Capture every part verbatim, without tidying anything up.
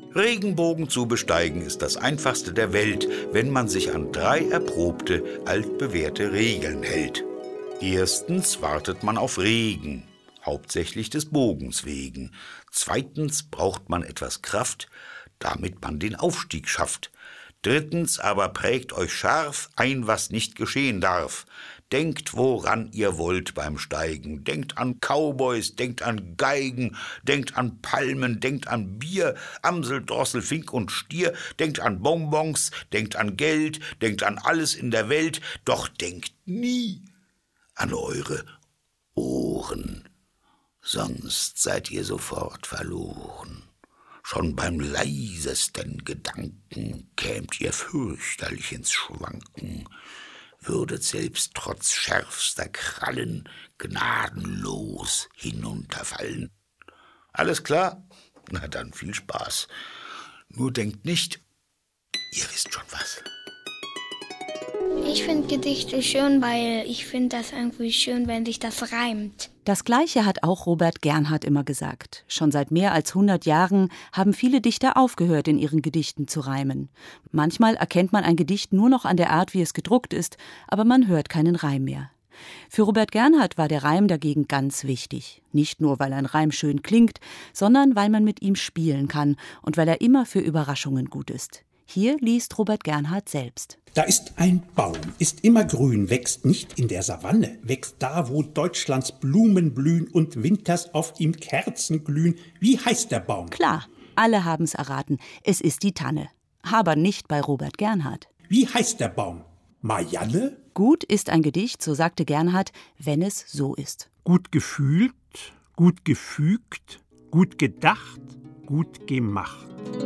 Regenbogen zu besteigen ist das einfachste der Welt, wenn man sich an drei erprobte, altbewährte Regeln hält. Erstens wartet man auf Regen, hauptsächlich des Bogens wegen. Zweitens braucht man etwas Kraft, damit man den Aufstieg schafft. Drittens aber prägt euch scharf ein, was nicht geschehen darf. Denkt, woran ihr wollt beim Steigen. Denkt an Cowboys, denkt an Geigen, denkt an Palmen, denkt an Bier, Amsel, Drossel, Fink und Stier, denkt an Bonbons, denkt an Geld, denkt an alles in der Welt, doch denkt nie an eure Ohren, sonst seid ihr sofort verloren. Schon beim leisesten Gedanken kämt ihr fürchterlich ins Schwanken, würdet selbst trotz schärfster Krallen gnadenlos hinunterfallen. Alles klar? Na dann viel Spaß. Nur denkt nicht, ihr wisst schon was. Ich finde Gedichte schön, weil ich finde das irgendwie schön, wenn sich das reimt. Das Gleiche hat auch Robert Gernhardt immer gesagt. Schon seit mehr als hundert Jahren haben viele Dichter aufgehört, in ihren Gedichten zu reimen. Manchmal erkennt man ein Gedicht nur noch an der Art, wie es gedruckt ist, aber man hört keinen Reim mehr. Für Robert Gernhardt war der Reim dagegen ganz wichtig. Nicht nur, weil ein Reim schön klingt, sondern weil man mit ihm spielen kann und weil er immer für Überraschungen gut ist. Hier liest Robert Gernhardt selbst. Da ist ein Baum, ist immer grün, wächst nicht in der Savanne, wächst da, wo Deutschlands Blumen blühen und winters auf ihm Kerzen glühen. Wie heißt der Baum? Klar, alle haben's erraten. Es ist die Tanne. Aber nicht bei Robert Gernhardt. Wie heißt der Baum? Marianne? Gut ist ein Gedicht, so sagte Gernhardt, wenn es so ist. Gut gefühlt, gut gefügt, gut gedacht, gut gemacht.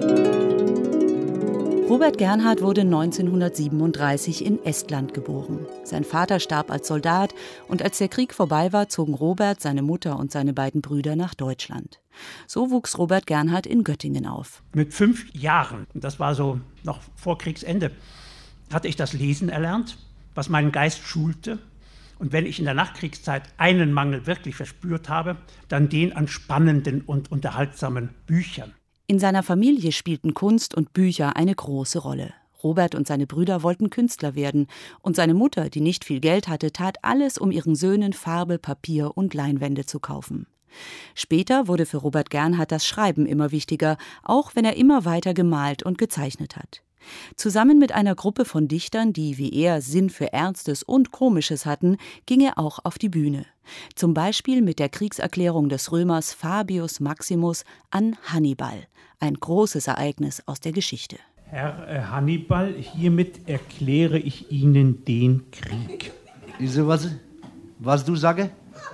Robert Gernhardt wurde neunzehnhundertsiebenunddreißig in Estland geboren. Sein Vater starb als Soldat und als der Krieg vorbei war, zogen Robert, seine Mutter und seine beiden Brüder nach Deutschland. So wuchs Robert Gernhardt in Göttingen auf. Mit fünf Jahren, das war so noch vor Kriegsende, hatte ich das Lesen erlernt, was meinen Geist schulte. Und wenn ich in der Nachkriegszeit einen Mangel wirklich verspürt habe, dann den an spannenden und unterhaltsamen Büchern. In seiner Familie spielten Kunst und Bücher eine große Rolle. Robert und seine Brüder wollten Künstler werden. Und seine Mutter, die nicht viel Geld hatte, tat alles, um ihren Söhnen Farbe, Papier und Leinwände zu kaufen. Später wurde für Robert Gernhardt das Schreiben immer wichtiger, auch wenn er immer weiter gemalt und gezeichnet hat. Zusammen mit einer Gruppe von Dichtern, die wie er Sinn für Ernstes und Komisches hatten, ging er auch auf die Bühne. Zum Beispiel mit der Kriegserklärung des Römers Fabius Maximus an Hannibal. Ein großes Ereignis aus der Geschichte. Herr äh, Hannibal, hiermit erkläre ich Ihnen den Krieg. Wieso was? Was du sage?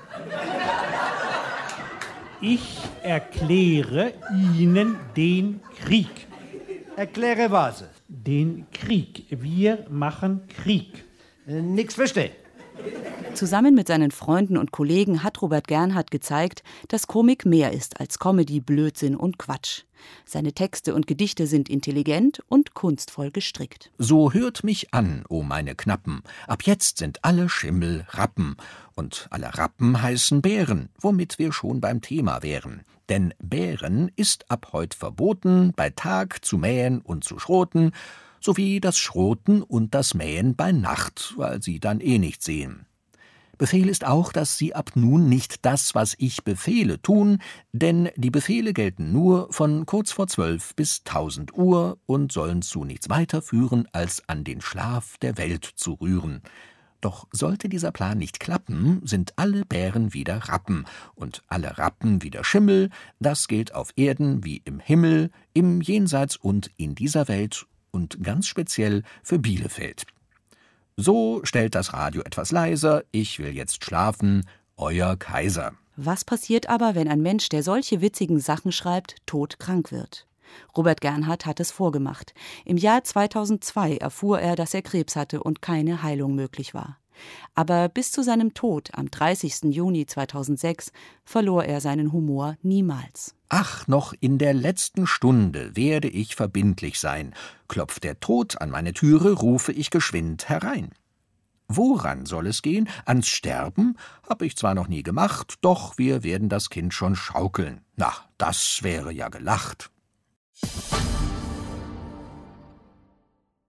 Ich erkläre Ihnen den Krieg. Erkläre was? Den Krieg. Wir machen Krieg. Äh, nix verstehe. Zusammen mit seinen Freunden und Kollegen hat Robert Gernhardt gezeigt, dass Komik mehr ist als Comedy, Blödsinn und Quatsch. Seine Texte und Gedichte sind intelligent und kunstvoll gestrickt. So hört mich an, o meine Knappen, ab jetzt sind alle Schimmel Rappen. Und alle Rappen heißen Bären, womit wir schon beim Thema wären. Denn Bären ist ab heut verboten, bei Tag zu mähen und zu schroten, sowie das Schroten und das Mähen bei Nacht, weil sie dann eh nicht sehen. Befehl ist auch, dass sie ab nun nicht das, was ich befehle, tun, denn die Befehle gelten nur von kurz vor zwölf bis tausend Uhr und sollen zu nichts weiter führen, als an den Schlaf der Welt zu rühren. Doch sollte dieser Plan nicht klappen, sind alle Bären wieder Rappen und alle Rappen wieder Schimmel, das gilt auf Erden wie im Himmel, im Jenseits und in dieser Welt und ganz speziell für Bielefeld. So stellt das Radio etwas leiser, ich will jetzt schlafen, euer Kaiser. Was passiert aber, wenn ein Mensch, der solche witzigen Sachen schreibt, todkrank wird? Robert Gernhardt hat es vorgemacht. Im Jahr zweitausendzwei erfuhr er, dass er Krebs hatte und keine Heilung möglich war. Aber bis zu seinem Tod am dreißigsten Juni zweitausendsechs verlor er seinen Humor niemals. Ach, noch in der letzten Stunde werde ich verbindlich sein. Klopft der Tod an meine Türe, rufe ich geschwind herein. Woran soll es gehen? Ans Sterben? Hab ich zwar noch nie gemacht, doch wir werden das Kind schon schaukeln. Na, das wäre ja gelacht.